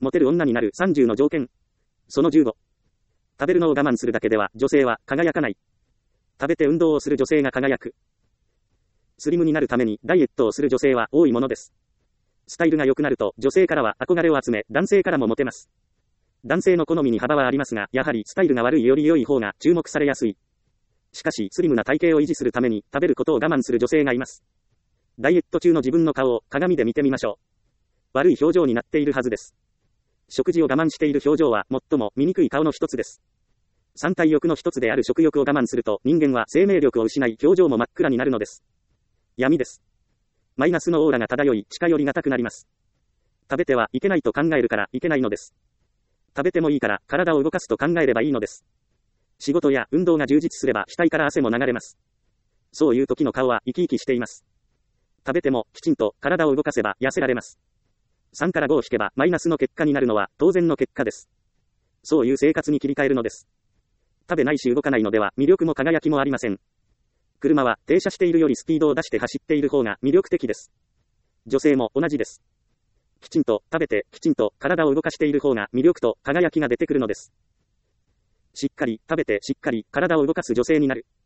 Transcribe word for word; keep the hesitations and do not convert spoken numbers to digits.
モテる女になるさんじゅうの条件。そのじゅうご。食べるのを我慢するだけでは女性は輝かない。食べて運動をする女性が輝く。スリムになるためにダイエットをする女性は多いものです。スタイルが良くなると女性からは憧れを集め、男性からもモテます。男性の好みに幅はありますが、やはりスタイルが悪いより良い方が注目されやすい。しかし、スリムな体型を維持するために食べることを我慢する女性がいます。ダイエット中の自分の顔を鏡で見てみましょう。悪い表情になっているはずです。食事を我慢している表情は最も醜い顔の一つです。三大欲の一つである食欲を我慢すると人間は生命力を失い表情も真っ暗になるのです。闇です。マイナスのオーラが漂い近寄りがたくなります。食べてはいけないと考えるからいけないのです。食べてもいいから体を動かすと考えればいいのです。仕事や運動が充実すれば額から汗も流れます。そういう時の顔は生き生きしています。食べてもきちんと体を動かせば痩せられます。さんからごを引けばマイナスの結果になるのは当然の結果です。そういう生活に切り替えるのです。食べないし動かないのでは魅力も輝きもありません。車は停車しているよりスピードを出して走っている方が魅力的です。女性も同じです。きちんと食べてきちんと体を動かしている方が魅力と輝きが出てくるのです。しっかり食べてしっかり体を動かす女性になる。